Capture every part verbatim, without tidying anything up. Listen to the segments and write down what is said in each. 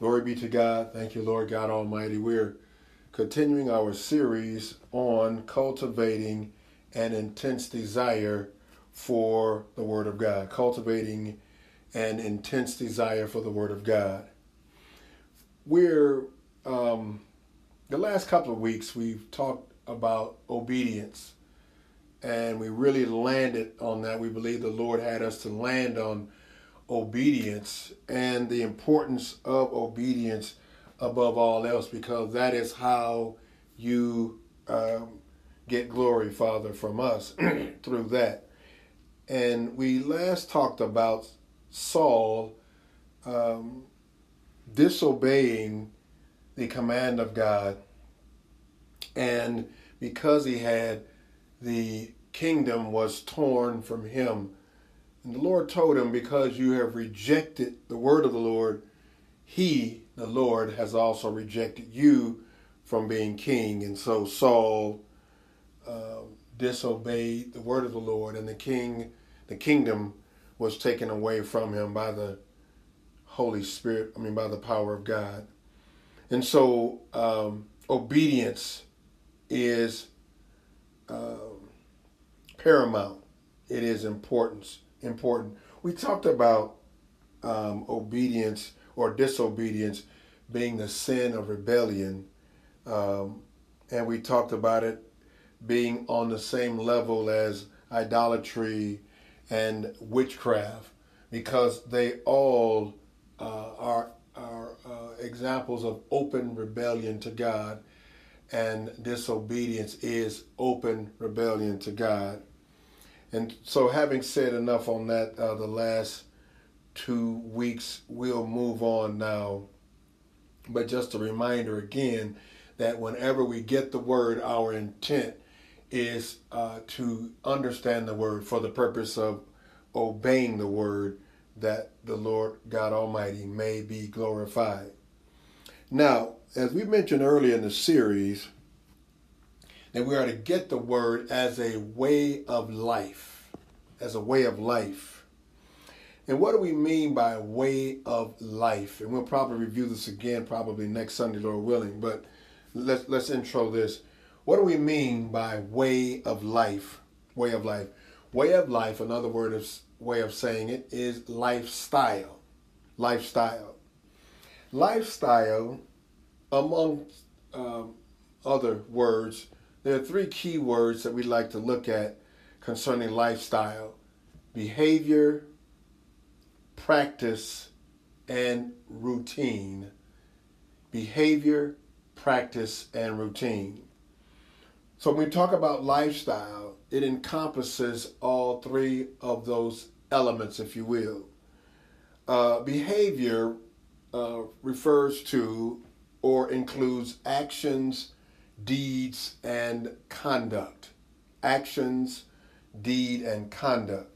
Glory be to God. Thank you, Lord God Almighty. We're continuing our series on cultivating an intense desire for the Word of God. Cultivating an intense desire for the Word of God. We're, um, the last couple of weeks, we've talked about obedience. And we really landed on that. We believe the Lord had us to land on obedience and the importance of obedience above all else, because that is how you um, get glory, Father, from us through that. And we last talked about Saul um, disobeying the command of God, and because he had the kingdom was torn from him. And the Lord told him, because you have rejected the word of the Lord, he, the Lord, has also rejected you from being king. And so Saul uh, disobeyed the word of the Lord, and the king, the kingdom was taken away from him by the Holy Spirit, I mean by the power of God. And so um, obedience is uh, paramount. It is important. Important. We talked about um, obedience or disobedience being the sin of rebellion, um, and we talked about it being on the same level as idolatry and witchcraft, because they all uh, are are uh, examples of open rebellion to God, and disobedience is open rebellion to God. And so, having said enough on that, uh, the last two weeks, we'll move on now. But just a reminder again that whenever we get the word, our intent is uh, to understand the word for the purpose of obeying the word, that the Lord God Almighty may be glorified. Now, as we mentioned earlier in the series, that we are to get the word as a way of life, as a way of life. And what do we mean by way of life? And we'll probably review this again probably next Sunday, Lord willing, but let's let's intro this. What do we mean by way of life? Way of life. Way of life, another word of way of saying it, is lifestyle. Lifestyle. Lifestyle, among um, other words, there are three key words that we like to look at concerning lifestyle: behavior, practice, and routine. Behavior, practice, and routine. So when we talk about lifestyle, it encompasses all three of those elements, if you will. Uh, behavior uh, refers to or includes actions, deeds, and conduct. Actions, deed, and conduct.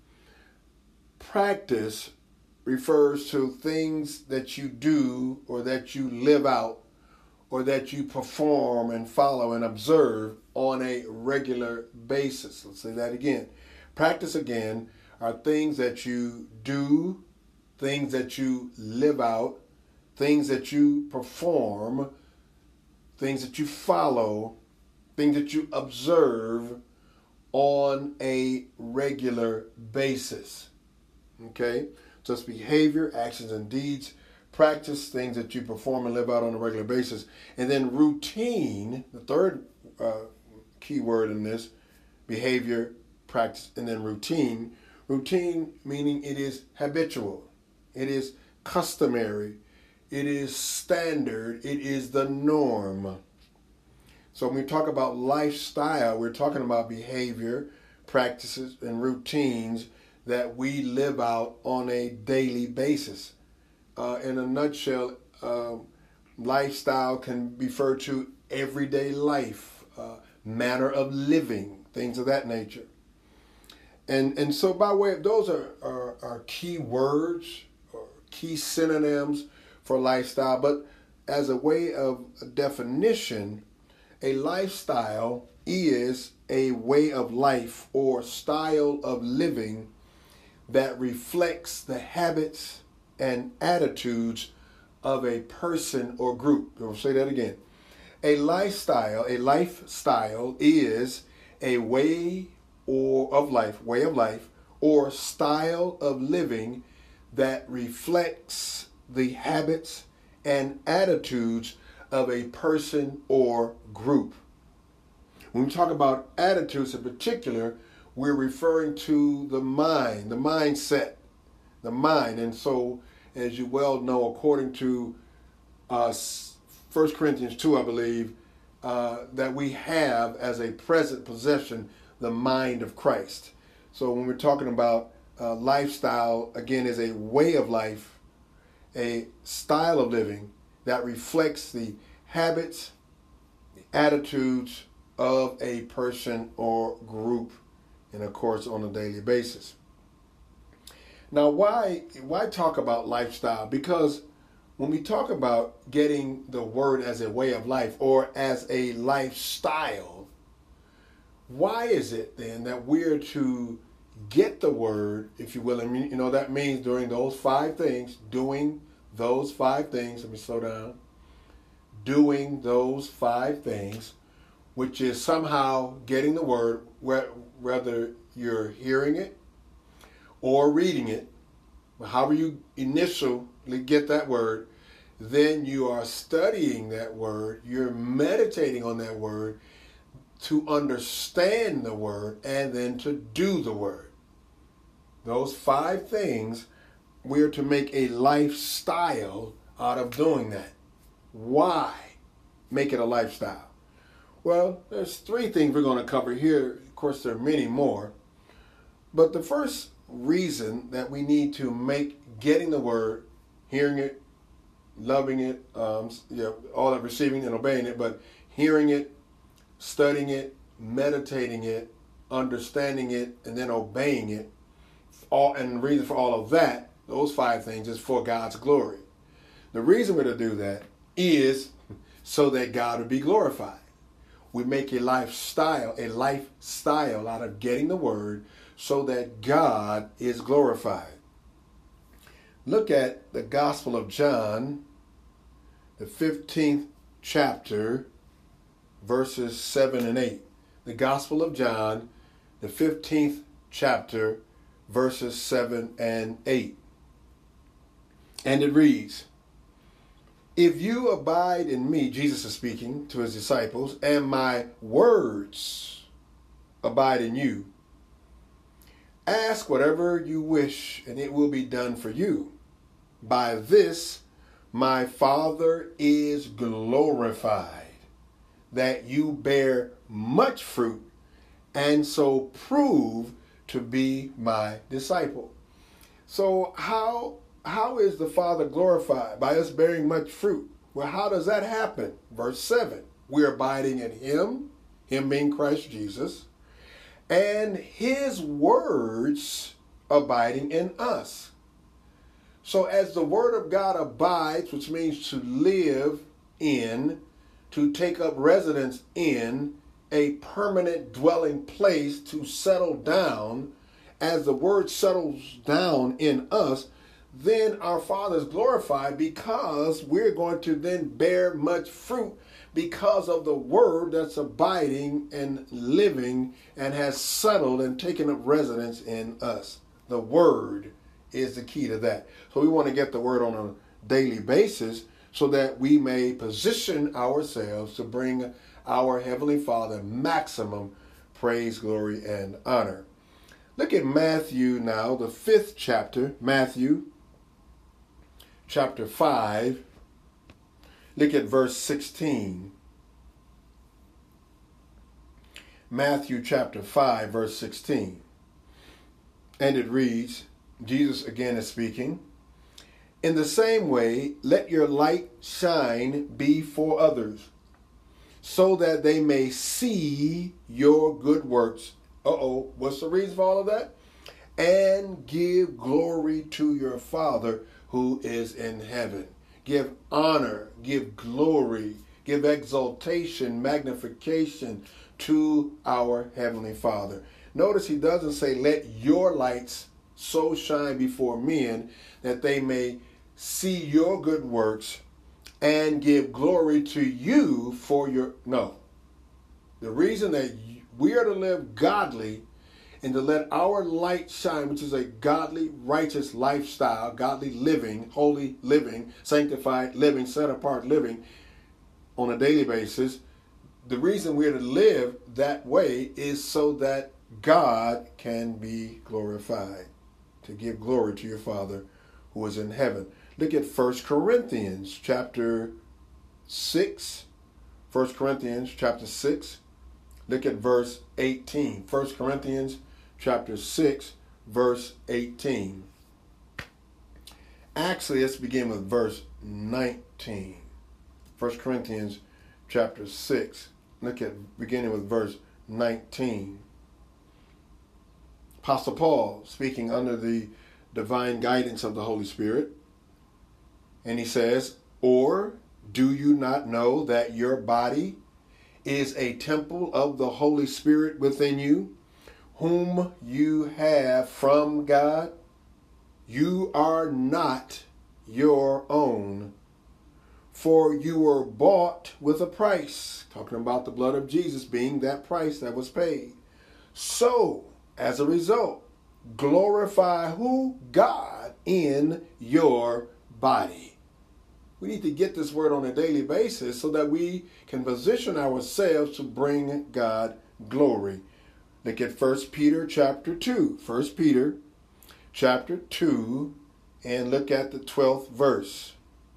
Practice refers to things that you do or that you live out or that you perform and follow and observe on a regular basis. Let's say that again. Practice, again, are things that you do, things that you live out, things that you perform, things that you follow, things that you observe on a regular basis. Okay? So it's behavior, actions, and deeds. Practice, things that you perform and live out on a regular basis. And then routine, the third uh, key word in this, behavior, practice, and then routine. Routine meaning it is habitual. It is customary. It is standard. It is the norm. So when we talk about lifestyle, we're talking about behavior, practices, and routines that we live out on a daily basis. Uh, in a nutshell, uh, lifestyle can refer to everyday life, uh, manner of living, things of that nature. And and so by way of, those are, are, are key words, or key synonyms for lifestyle. But as a way of definition, a lifestyle is a way of life or style of living that reflects the habits and attitudes of a person or group. I'll say that again. A lifestyle, a lifestyle is a way or of life, way of life, or style of living that reflects the habits and attitudes of a person or group. When we talk about attitudes in particular, we're referring to the mind, the mindset, the mind. And so, as you well know, according to uh, First Corinthians two, I believe, uh, that we have as a present possession the mind of Christ. So when we're talking about uh, lifestyle, again, is a way of life, a style of living that reflects the habits, the attitudes of a person or group, and of course on a daily basis. Now, why why talk about lifestyle? Because when we talk about getting the word as a way of life or as a lifestyle, why is it then that we're to get the word, if you will? I mean, you know, that means doing those five things, doing those five things. Let me slow down. Doing those five things, which is somehow getting the word, whether you're hearing it or reading it, however you initially get that word, then you are studying that word, you're meditating on that word to understand the word and then to do the word. Those five things, we're to make a lifestyle out of doing that. Why make it a lifestyle? Well, there's three things we're going to cover here. Of course, there are many more. But the first reason that we need to make getting the word, hearing it, loving it, um, you know, all that, receiving and obeying it, but hearing it, studying it, meditating it, understanding it, and then obeying it, all, and the reason for all of that, those five things, is for God's glory. The reason we're to do that is so that God would be glorified. We make a lifestyle, a lifestyle out of getting the word so that God is glorified. Look at the Gospel of John, the fifteenth chapter, verses seven and eight. The Gospel of John, the fifteenth chapter, verses seven and eight. And it reads, "If you abide in me," Jesus is speaking to his disciples, "and my words abide in you, ask whatever you wish, and it will be done for you. By this my Father is glorified, that you bear much fruit, and so prove to be my disciple." So how how is the Father glorified? By us bearing much fruit. Well, how does that happen? Verse seven, we're abiding in him, him being Christ Jesus, and his words abiding in us. So as the word of God abides, which means to live in, to take up residence in, a permanent dwelling place, to settle down, as the word settles down in us, then our Father is glorified because we're going to then bear much fruit because of the word that's abiding and living and has settled and taken up residence in us. The word is the key to that. So we want to get the word on a daily basis so that we may position ourselves to bring our Heavenly Father maximum praise, glory, and honor. Look at Matthew now, the fifth chapter, Matthew chapter five. Look at verse sixteen. Matthew chapter five, verse sixteen. And it reads, Jesus again is speaking, "In the same way, let your light shine before others, so that they may see your good works." Uh-oh, what's the reason for all of that? "And give glory to your Father who is in heaven." Give honor, give glory, give exaltation, magnification to our Heavenly Father. Notice he doesn't say, "Let your lights so shine before men that they may see your good works and give glory to you for your, no. The reason that we are to live godly and to let our light shine, which is a godly, righteous lifestyle, godly living, holy living, sanctified living, set apart living on a daily basis. The reason we're to live that way is so that God can be glorified, to give glory to your Father who is in heaven. Look at First Corinthians chapter six. First Corinthians chapter six. Look at verse eighteen. First Corinthians chapter six, verse eighteen. Actually, let's begin with verse nineteen. First Corinthians chapter six. Look at beginning with verse nineteen. Apostle Paul speaking under the divine guidance of the Holy Spirit. And he says, or do you not know that your body is a temple of the Holy Spirit within you, whom you have from God? You are not your own, for you were bought with a price. Talking about the blood of Jesus being that price that was paid. So, as a result, glorify who? God in your body. We need to get this word on a daily basis so that we can position ourselves to bring God glory. Look at First Peter chapter two. First Peter chapter two, and look at the twelfth verse.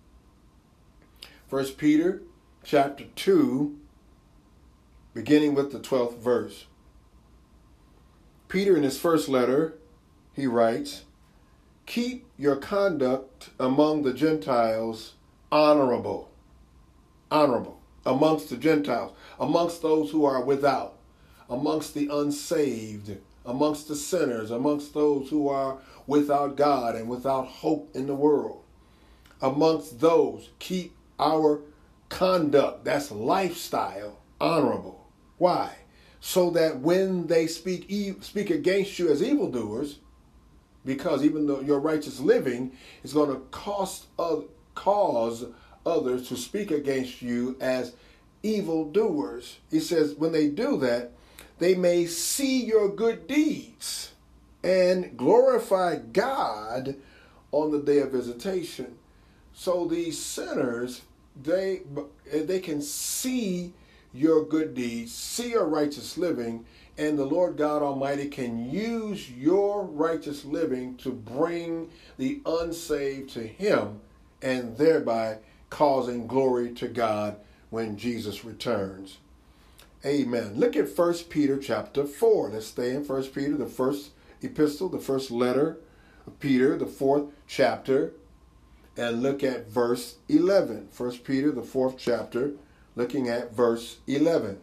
First Peter chapter two, beginning with the twelfth verse. Peter, in his first letter, he writes, keep your conduct among the Gentiles honorable. Honorable. Amongst the Gentiles. Amongst those who are without. Amongst the unsaved. Amongst the sinners. Amongst those who are without God and without hope in the world. Amongst those, keep our conduct, that's lifestyle, honorable. Why? So that when they speak e- speak against you as evildoers, because even though your righteous living is going to cost uh, cause others to speak against you as evildoers. He says when they do that, they may see your good deeds and glorify God on the day of visitation. So these sinners, they they can see your good deeds, see your righteous living, and the Lord God Almighty can use your righteous living to bring the unsaved to Him, and thereby causing glory to God when Jesus returns. Amen. Look at First Peter chapter four. Let's stay in First Peter, the first epistle, the first letter of Peter, the fourth chapter, and look at verse eleven. First Peter, the fourth chapter, looking at verse eleven.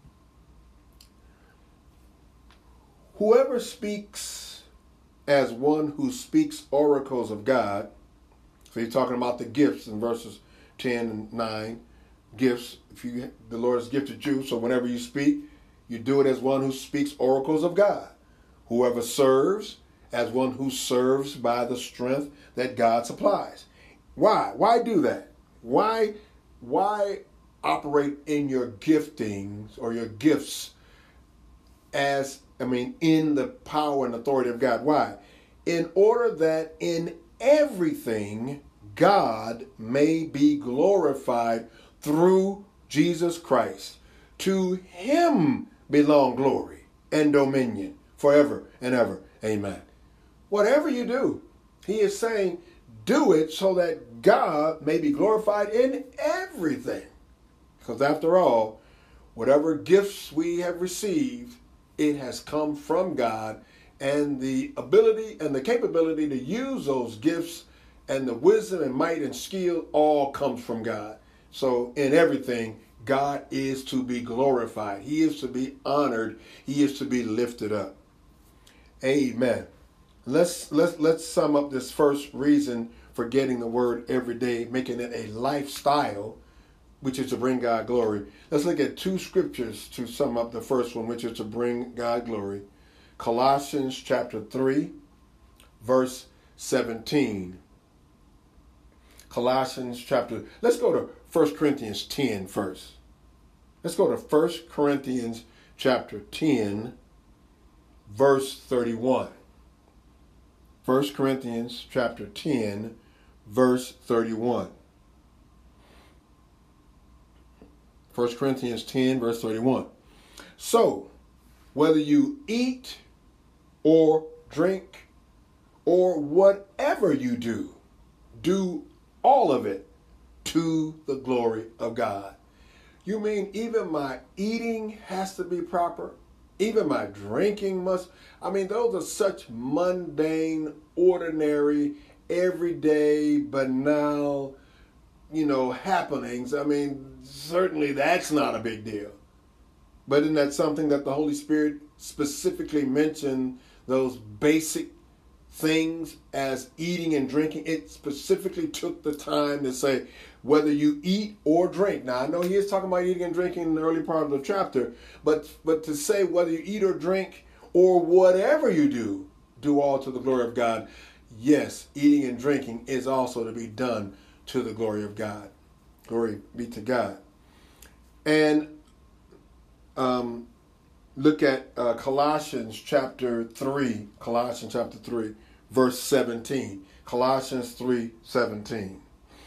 Whoever speaks as one who speaks oracles of God, so he's talking about the gifts in verses ten and nine. Gifts, if you the Lord has gifted you, so whenever you speak, you do it as one who speaks oracles of God. Whoever serves as one who serves by the strength that God supplies. Why? Why do that? Why, why operate in your giftings or your gifts as, I mean, in the power and authority of God? Why? In order that in everything God may be glorified through Jesus Christ. To Him belong glory and dominion forever and ever. Amen. Whatever you do, He is saying, do it so that God may be glorified in everything. Because after all, whatever gifts we have received, it has come from God, and the ability and the capability to use those gifts and the wisdom and might and skill all comes from God. So in everything, God is to be glorified. He is to be honored. He is to be lifted up. Amen. Let's let's let's sum up this first reason for getting the word every day, making it a lifestyle, which is to bring God glory. Let's look at two scriptures to sum up the first one, which is to bring God glory. Colossians chapter three, verse seventeen. Colossians chapter, let's go to First Corinthians ten first. Let's go to First Corinthians chapter ten, verse thirty-one. First Corinthians chapter ten, verse thirty-one. First Corinthians ten, verse thirty-one. So, whether you eat or drink or whatever you do, do all of it to the glory of God. You mean even my eating has to be proper? Even my drinking must? I mean, those are such mundane, ordinary, everyday, banal, you know, happenings. I mean, certainly that's not a big deal. But isn't that something that the Holy Spirit specifically mentioned, those basic things as eating and drinking? It specifically took the time to say whether you eat or drink. Now, I know he is talking about eating and drinking in the early part of the chapter, but but to say whether you eat or drink or whatever you do, do all to the glory of God. Yes, eating and drinking is also to be done to the glory of God. Glory be to God. And um, look at uh, Colossians chapter three, Colossians chapter three, verse seventeen. Colossians three, seventeen.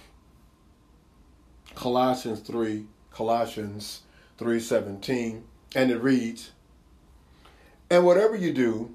Colossians three, Colossians three, seventeen. And it reads, and whatever you do,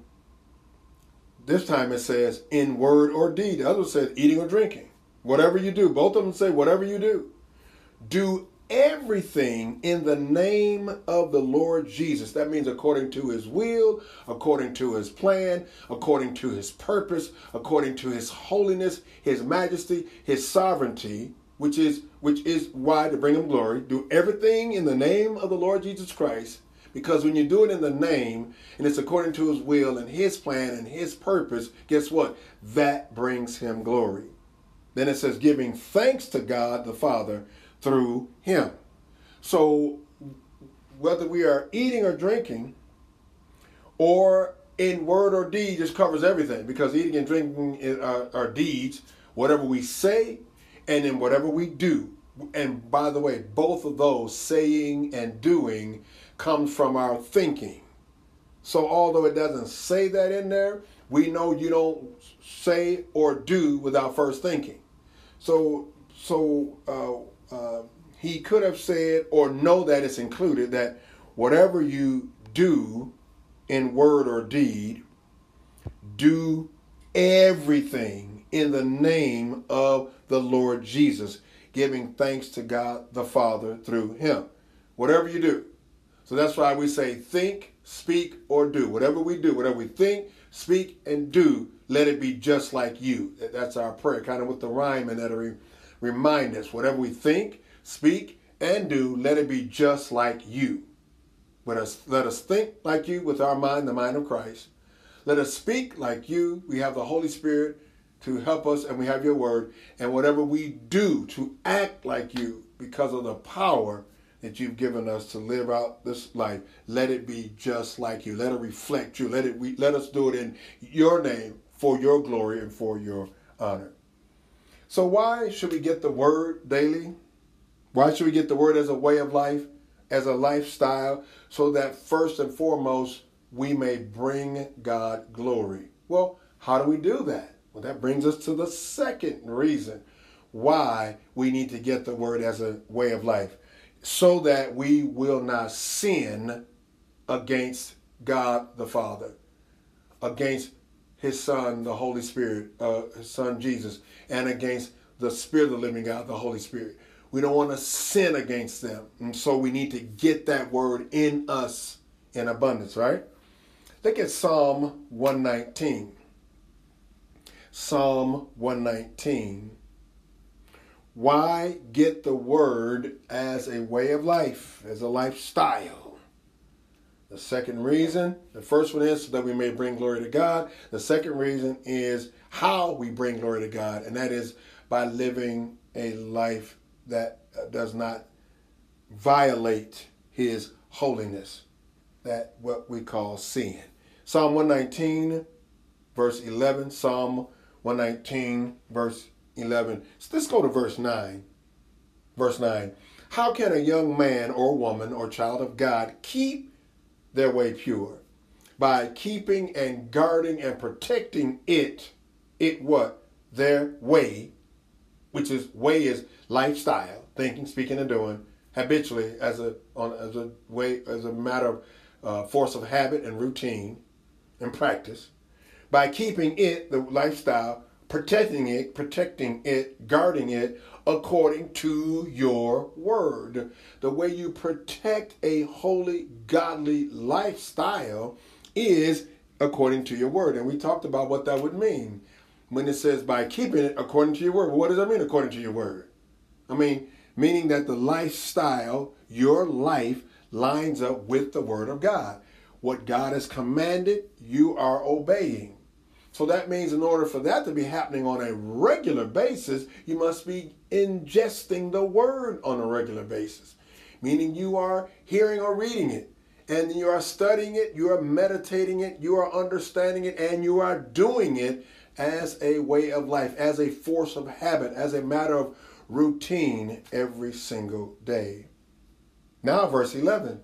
this time it says in word or deed. The other says eating or drinking. Whatever you do. Both of them say whatever you do. Do everything in the name of the Lord Jesus. That means according to his will, according to his plan, according to his purpose, according to his holiness, his majesty, his sovereignty, which is which is why to bring him glory. Do everything in the name of the Lord Jesus Christ, because when you do it in the name and it's according to his will and his plan and his purpose, guess what? That brings him glory. Then it says giving thanks to God the Father through him. So whether we are eating or drinking or in word or deed, just covers everything, because eating and drinking are, are deeds, whatever we say and in whatever we do. And by the way, both of those, saying and doing, comes from our thinking. So although it doesn't say that in there, we know you don't say or do without first thinking. So, so uh, uh, he could have said, or know that it's included, that whatever you do in word or deed, do everything in the name of the Lord Jesus, giving thanks to God the Father through him. Whatever you do. So that's why we say think, speak, or do. Whatever we do, whatever we think, speak, and do, let it be just like you. That's our prayer, kind of with the rhyme and that'll re- remind us. Whatever we think, speak, and do, let it be just like you. Let us, let us think like you with our mind, the mind of Christ. Let us speak like you. We have the Holy Spirit to help us, and we have your word. And whatever we do to act like you because of the power that you've given us to live out this life, let it be just like you. Let it reflect you. Let it. We, let us do it in your name, for your glory and for your honor. So why should we get the word daily? Why should we get the word as a way of life, as a lifestyle, so that first and foremost, we may bring God glory? Well, how do we do that? Well, that brings us to the second reason why we need to get the word as a way of life, so that we will not sin against God the Father, against his Son, the Holy Spirit, uh, his Son Jesus, and against the Spirit of the living God, the Holy Spirit. We don't want to sin against them. And so we need to get that word in us in abundance, right? Look at Psalm one nineteen. Psalm one nineteen. Why get the word as a way of life, as a lifestyle? The second reason, the first one is so that we may bring glory to God. The second reason is how we bring glory to God, and that is by living a life that does not violate his holiness, that what we call sin. Psalm one nineteen, verse eleven, Psalm one nineteen, verse eleven. So let's go to verse nine. Verse nine. How can a young man or woman or child of God keep their way pure? By keeping and guarding and protecting it. It what? Their way, which is way is lifestyle, thinking, speaking, and doing habitually as a on as a way as a matter of uh, force of habit and routine and practice. By keeping it, the lifestyle, protecting it, protecting it, guarding it according to your word. The way you protect a holy, godly lifestyle is according to your word. And we talked about what that would mean when it says by keeping it according to your word. Well, what does that mean, according to your word? I mean, meaning that the lifestyle, your life, lines up with the word of God. What God has commanded, you are obeying. So that means in order for that to be happening on a regular basis, you must be ingesting the word on a regular basis. Meaning you are hearing or reading it, and you are studying it, you are meditating it, you are understanding it, and you are doing it as a way of life, as a force of habit, as a matter of routine every single day. Now verse eleven.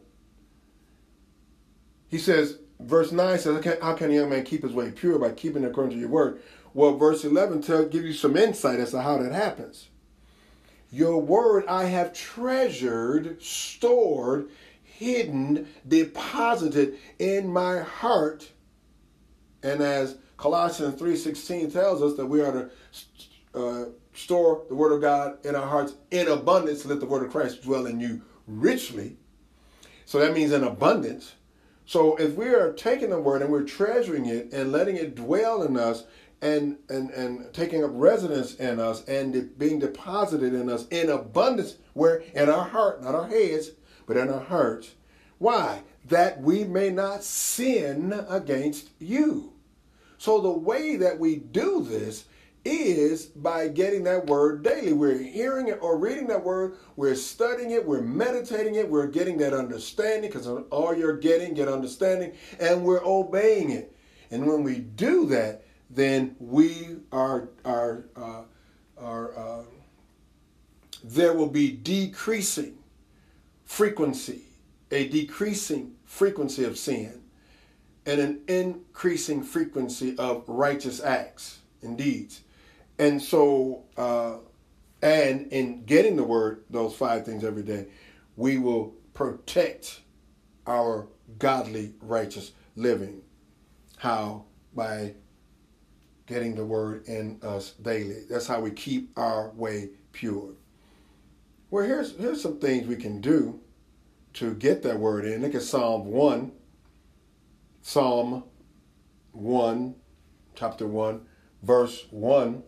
He says, verse nine says, how can a young man keep his way pure? By keeping it according to your word. Well, verse eleven tell give you some insight as to how that happens. Your word I have treasured, stored, hidden, deposited in my heart. And as Colossians three sixteen tells us that we are to uh, store the word of God in our hearts in abundance, let the word of Christ dwell in you richly. So that means in abundance. So if we are taking the word and we're treasuring it and letting it dwell in us and and, and taking up residence in us and de- being deposited in us in abundance, where in our heart, not our heads, but in our hearts. Why? That we may not sin against you. So the way that we do this is by getting that word daily. We're hearing it or reading that word. We're studying it. We're meditating it. We're getting that understanding, because all you're getting, get understanding, and we're obeying it. And when we do that, then we are, are, uh, are uh, there will be decreasing frequency, a decreasing frequency of sin, and an increasing frequency of righteous acts and deeds. And so, uh, and in getting the word, those five things every day, we will protect our godly, righteous living. How? By getting the word in us daily. That's how we keep our way pure. Well, here's here's some things we can do to get that word in. Look at Psalm one. Psalm one, chapter one, verse one.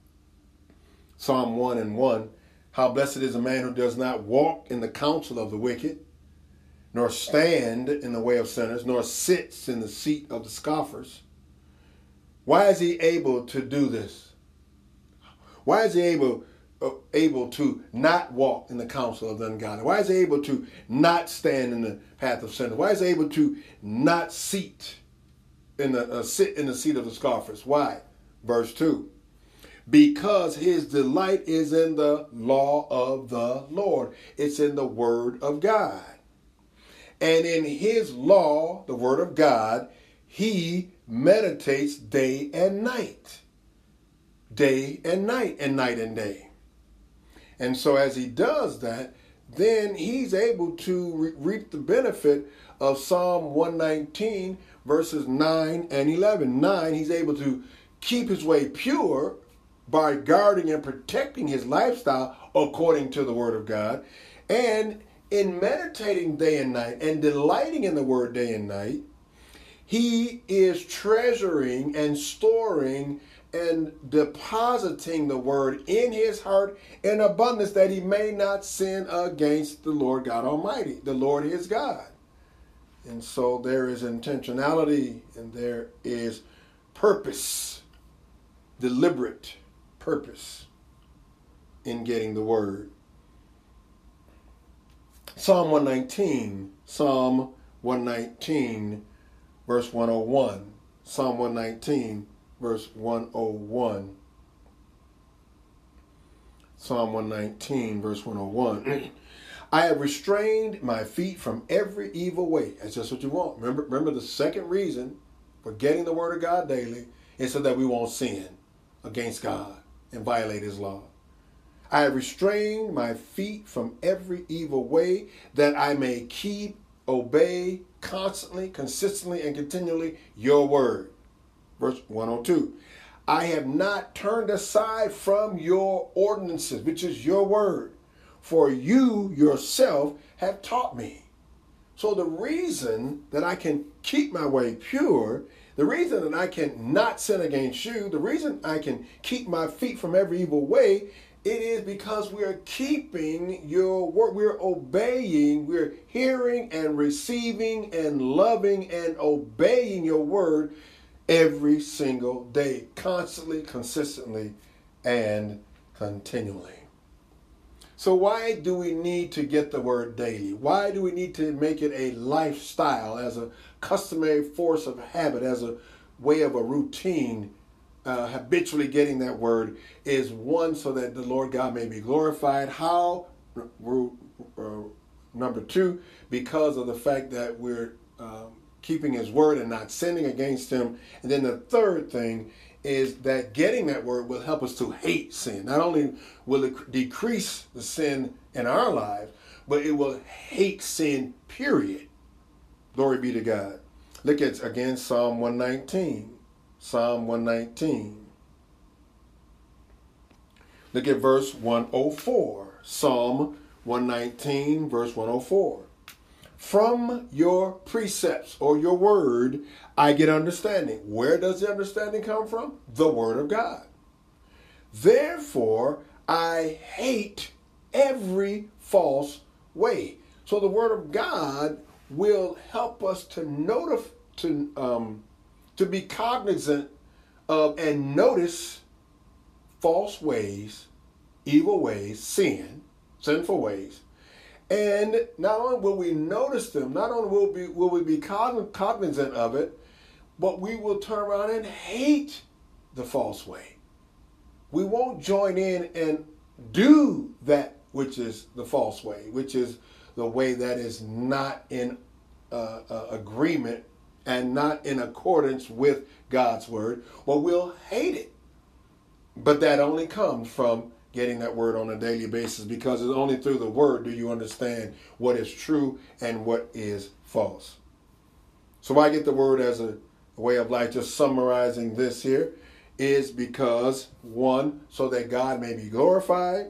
Psalm one and one. How blessed is a man who does not walk in the counsel of the wicked, nor stand in the way of sinners, nor sits in the seat of the scoffers. Why is he able to do this? Why is he able uh, able to not walk in the counsel of the ungodly? Why is he able to not stand in the path of sinners? Why is he able to not seat in the uh, sit in the seat of the scoffers? Why? Verse two. Because his delight is in the law of the Lord. It's in the word of God. And in his law, the word of God, he meditates day and night. Day and night and night and day. And so as he does that, then he's able to re- reap the benefit of Psalm one nineteen, verses nine and eleven. nine, he's able to keep his way pure by guarding and protecting his lifestyle according to the word of God. And in meditating day and night and delighting in the word day and night, he is treasuring and storing and depositing the word in his heart in abundance, that he may not sin against the Lord God Almighty, the Lord his God. And so there is intentionality and there is purpose, deliberate purpose in getting the word. Psalm one nineteen, Psalm one nineteen, verse one oh one. Psalm one nineteen, verse one oh one. Psalm one nineteen, verse one oh one. I have restrained my feet from every evil way. That's just what you want. Remember, remember the second reason for getting the word of God daily is so that we won't sin against God and violate his law. I have restrained my feet from every evil way that I may keep, obey constantly, consistently, and continually your word. Verse one oh two. I have not turned aside from your ordinances, which is your word, for you yourself have taught me. So the reason that I can keep my way pure, the reason that I can not sin against you, the reason I can keep my feet from every evil way, it is because we are keeping your word. We're obeying, we're hearing and receiving and loving and obeying your word every single day, constantly, consistently, and continually. So why do we need to get the word daily? Why do we need to make it a lifestyle, as a customary force of habit, as a way of a routine, uh, habitually getting that word? Is one, so that the Lord God may be glorified. How? Uh, number two, because of the fact that we're um, keeping his word and not sinning against him. And then the third thing is that getting that word will help us to hate sin. Not only will it decrease the sin in our lives, but it will hate sin, period. Glory be to God. Look at, again, Psalm one nineteen. Psalm one nineteen. Look at verse one oh four. Psalm one nineteen, verse one oh four. From your precepts, or your word, I get understanding. Where does the understanding come from? The word of God. Therefore, I hate every false way. So the word of God will help us to notif- to um, to be cognizant of and notice false ways, evil ways, sin, sinful ways. And not only will we notice them, not only will we, will we be cognizant of it, but we will turn around and hate the false way. We won't join in and do that which is the false way, which is the way that is not in uh, uh, agreement and not in accordance with God's word, but we'll hate it. But that only comes from getting that word on a daily basis, because it's only through the word do you understand what is true and what is false. So I get the word as a way of life. Just summarizing this here is because, one, so that God may be glorified,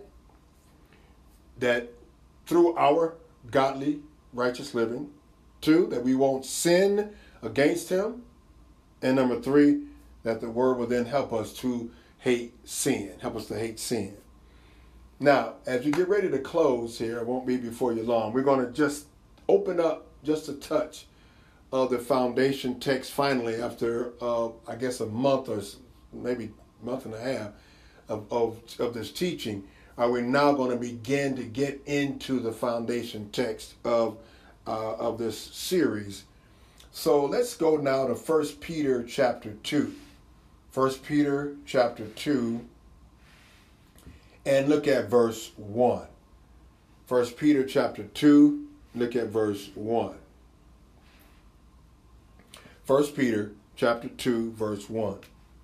that through our godly, righteous living. Two, that we won't sin against him. And number three, that the word will then help us to hate sin, help us to hate sin. Now, as we get ready to close here, it won't be before you long, we're going to just open up just a touch of the foundation text finally after, uh, I guess, a month or maybe a month and a half of, of, of this teaching. Uh, we're now going to begin to get into the foundation text of, uh, of this series. So let's go now to First Peter chapter two. First Peter chapter two. And look at verse one. First Peter chapter two, look at verse one. First Peter chapter two, verse one.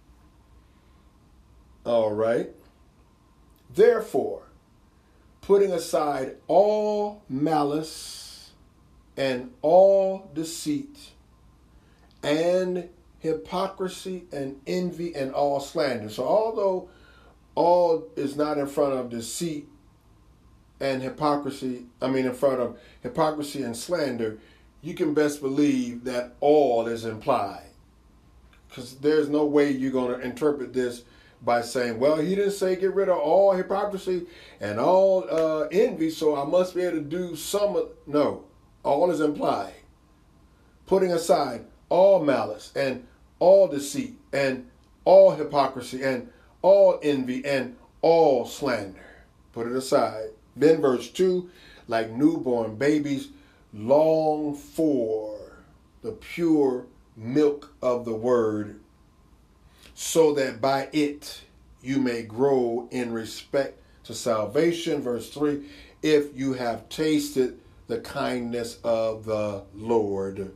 All right. Therefore, putting aside all malice and all deceit and hypocrisy and envy and all slander. So although all is not in front of deceit and hypocrisy, I mean in front of hypocrisy and slander, you can best believe that all is implied. Because there's no way you're going to interpret this by saying, well, he didn't say get rid of all hypocrisy and all uh, envy, so I must be able to do some of... No, all is implied. Putting aside all malice and all deceit and all hypocrisy and all envy and all slander. Put it aside. Then verse two, like newborn babies, long for the pure milk of the word, so that by it you may grow in respect to to salvation. Verse three, if you have tasted the kindness of the Lord.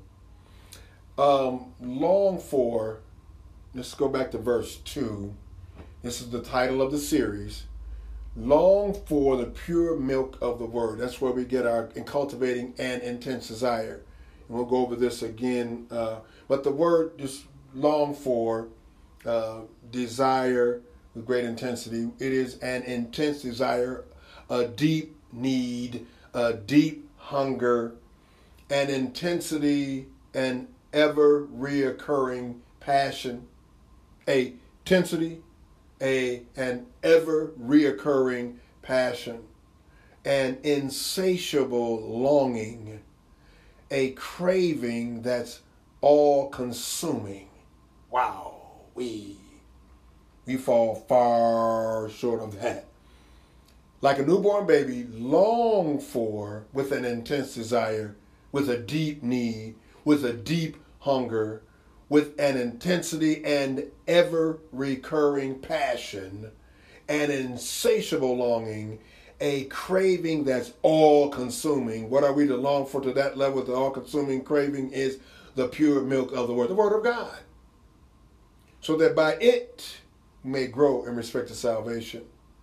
Um, long for, let's go back to verse two. This is the title of the series. Long for the pure milk of the word. That's where we get our in cultivating an intense desire. And we'll go over this again. Uh, but the word just long for, uh, desire with great intensity. It is an intense desire, a deep need, a deep hunger, an intensity, an ever reoccurring passion, a intensity, a an ever reoccurring passion, an insatiable longing, a craving that's all consuming. Wow, we we fall far short of that. Like a newborn baby, long for with an intense desire, with a deep need, with a deep hunger, with an intensity and ever recurring passion, an insatiable longing, a craving that's all consuming. What are we to long for to that level? The all consuming craving is the pure milk of the word, the word of God, so that by it you may grow in respect to salvation.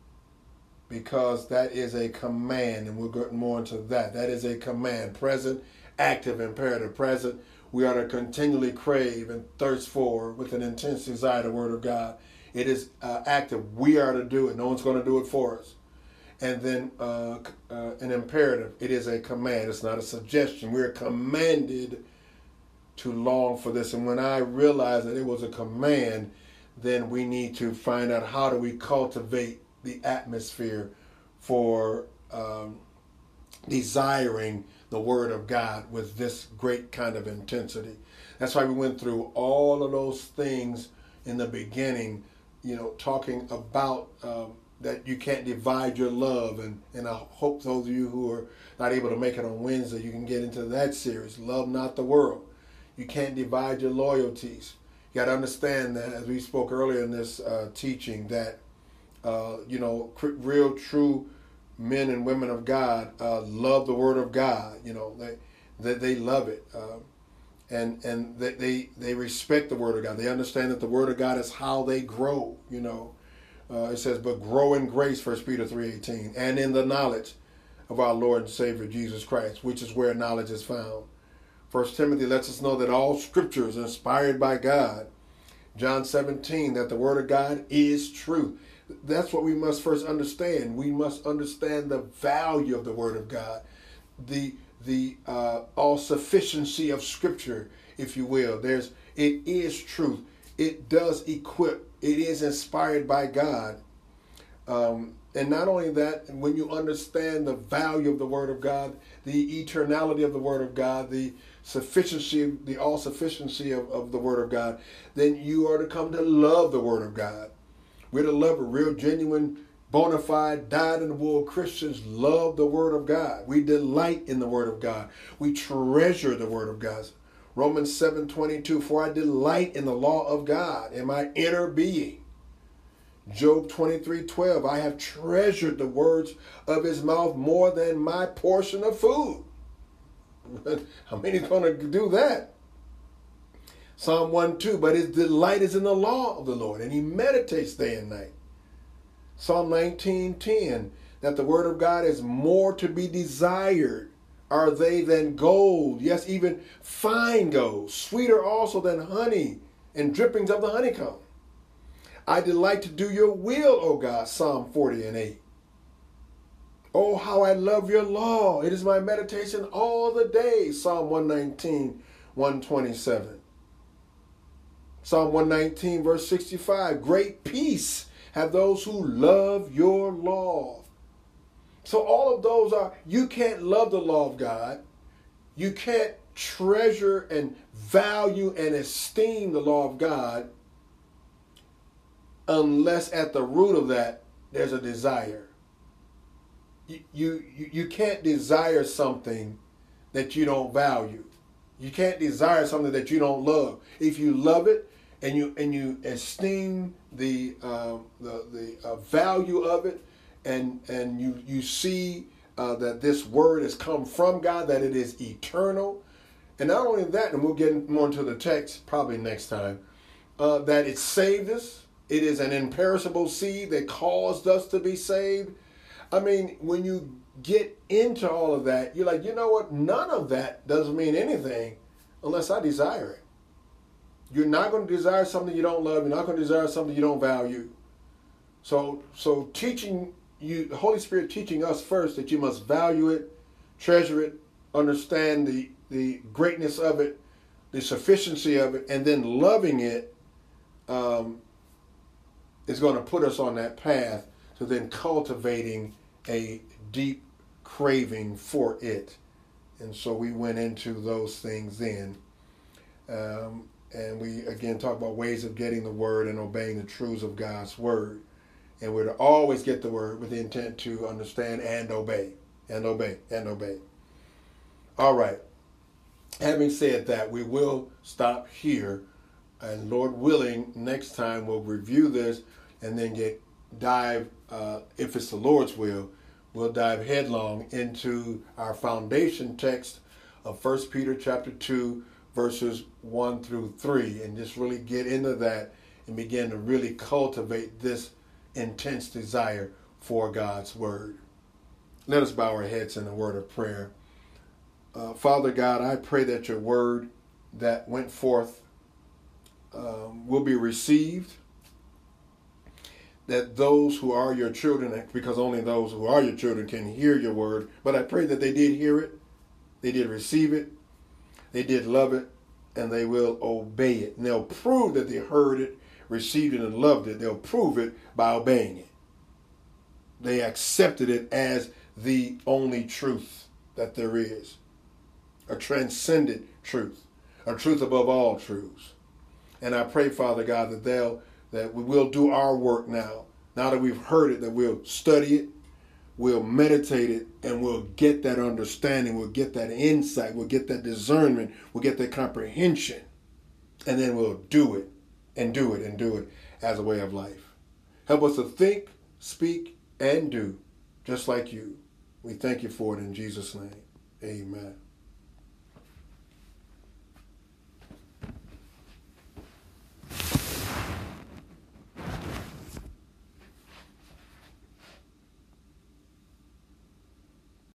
Because that is a command, and we'll get more into that. That is a command, present, active, imperative, present. We are to continually crave and thirst for, with an intense desire, the word of God. It is uh, active. We are to do it. No one's going to do it for us. And then uh, uh, an imperative. It is a command. It's not a suggestion. We're commanded to long for this. And when I realized that it was a command, then we need to find out how do we cultivate the atmosphere for um, desiring the word of God with this great kind of intensity. That's why we went through all of those things in the beginning, you know, talking about um, that you can't divide your love. And, and I hope those of you who are not able to make it on Wednesday, you can get into that series, Love Not the World. You can't divide your loyalties. You got to understand that, as we spoke earlier in this uh, teaching, that Uh, you know, real, true men and women of God uh, love the Word of God. You know, they they, they love it, uh, and and they, they they respect the Word of God. They understand that the Word of God is how they grow. You know, uh, it says, "But grow in grace," First Peter three eighteen, and in the knowledge of our Lord and Savior Jesus Christ, which is where knowledge is found. First Timothy lets us know that all Scripture is inspired by God. John seventeen, that the Word of God is truth. That's what we must first understand. We must understand the value of the Word of God, the the uh, all sufficiency of Scripture, if you will. There's it is truth. It does equip. It is inspired by God, um, and not only that. When you understand the value of the Word of God, the eternality of the Word of God, the sufficiency, the all sufficiency of, of the Word of God, then you are to come to love the Word of God. We're to love a real, genuine, bona fide, dyed-in-the-wool Christians love the Word of God. We delight in the Word of God. We treasure the Word of God. Romans seven twenty-two, for I delight in the law of God in my inner being. Job twenty-three twelve, I have treasured the words of his mouth more than my portion of food. How many is going to do that? Psalm one two, but his delight is in the law of the Lord, and he meditates day and night. Psalm nineteen ten, that the word of God is more to be desired are they than gold, yes, even fine gold, sweeter also than honey and drippings of the honeycomb. I delight to do your will, O God, Psalm forty and eight. Oh, how I love your law. It is my meditation all the day, Psalm one nineteen, one twenty-seven. Psalm one nineteen, verse sixty-five, great peace have those who love your law. So all of those are, you can't love the law of God. You can't treasure and value and esteem the law of God unless at the root of that, there's a desire. You, you, you can't desire something that you don't value. You can't desire something that you don't love. If you love it, and you and you esteem the uh, the the uh, value of it, and and you you see uh, that this word has come from God, that it is eternal, and not only that, and we'll get more into the text probably next time, uh, that it saved us. It is an imperishable seed that caused us to be saved. I mean, when you get into all of that, you're like, you know what? None of that doesn't mean anything unless I desire it. You're not going to desire something you don't love. You're not going to desire something you don't value. So, so teaching you, the Holy Spirit teaching us first that you must value it, treasure it, understand the, the greatness of it, the sufficiency of it, and then loving it um, is going to put us on that path to then cultivating a deep craving for it. And so we went into those things then. Um, and we, again, talk about ways of getting the word and obeying the truths of God's word. And we're to always get the word with the intent to understand and obey, and obey, and obey. All right. Having said that, we will stop here. And Lord willing, next time we'll review this and then get dive, uh, if it's the Lord's will, we'll dive headlong into our foundation text of First Peter chapter two, verses one through three, and just really get into that and begin to really cultivate this intense desire for God's word. Let us bow our heads in a word of prayer. Uh, Father God, I pray that your word that went forth um, will be received, that those who are your children, because only those who are your children can hear your word, but I pray that they did hear it, they did receive it, they did love it, and they will obey it. And they'll prove that they heard it, received it, and loved it. They'll prove it by obeying it. They accepted it as the only truth that there is, a transcendent truth, a truth above all truths. And I pray, Father God, that they'll that we will do our work now. Now that we've heard it, that we'll study it, we'll meditate it, and we'll get that understanding, we'll get that insight, we'll get that discernment, we'll get that comprehension, and then we'll do it, and do it, and do it as a way of life. Help us to think, speak, and do just like you. We thank you for it in Jesus' name. Amen.